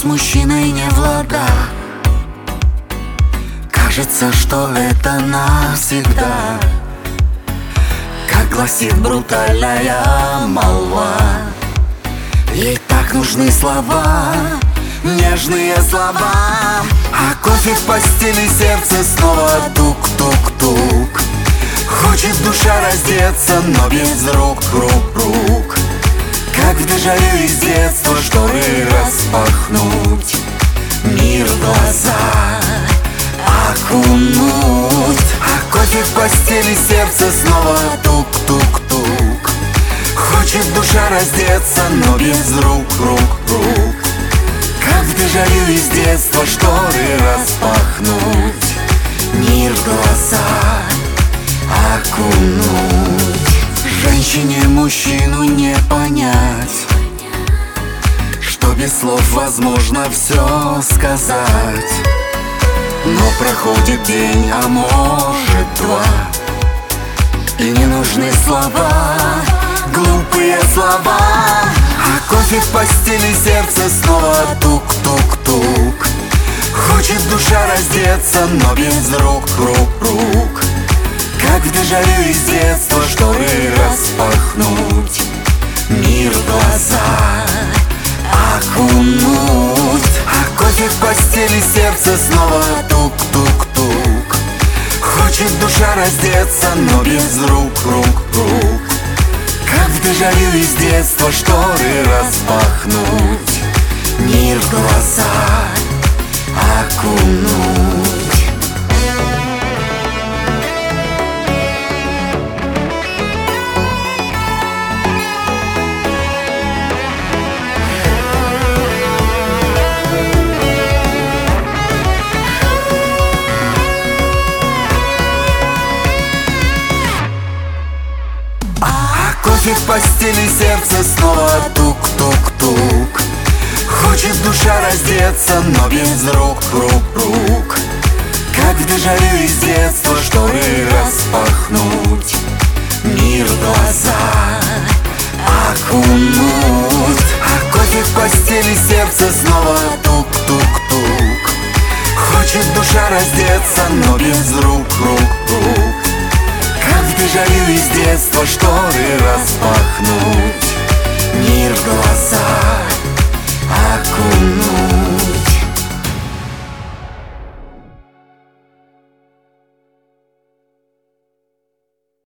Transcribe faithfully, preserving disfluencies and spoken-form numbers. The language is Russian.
мужчиной не в ладах. Кажется, что это навсегда, как гласит брутальная молва. Ей так нужны слова, нежные слова. А кофе в постели, сердце снова тук-тук-тук. Хочет душа раздеться, но без рук, рук, рук. Как в дежавю из детства шторы распахнуть, мир в глаза окунуть. А кофе в постели, сердце снова тук-тук-тук. Хочет душа раздеться, но без рук, рук, рук. Как в дежавю из детства шторы распахнуть, мир в глаза окунуть. Женщине мужчину не понять, что без слов возможно все сказать. Но проходит день, а может два, и не нужны слова, глупые слова. А кофе в постели, сердце снова тук-тук-тук. Хочет душа раздеться, но без рук, рук, рук. Как в дежавю из детства шторы распахнуть, мир в глаза окунуть. А кофе в постели, сердце снова тук-тук-тук. Хочет душа раздеться, но без рук, рук, рук. Как в дежавю из детства шторы распахнуть, мир в глаза окунуть. Кофе в постели, сердце снова тук-тук-тук. Хочет душа раздеться, но без рук, рук, рук. Как в дежавю из детства шторы распахнуть, мир в глаза окунуть. А кофе в постели, сердце снова тук-тук-тук. Хочет душа раздеться, но без рук, рук, рук. Как в дежавю из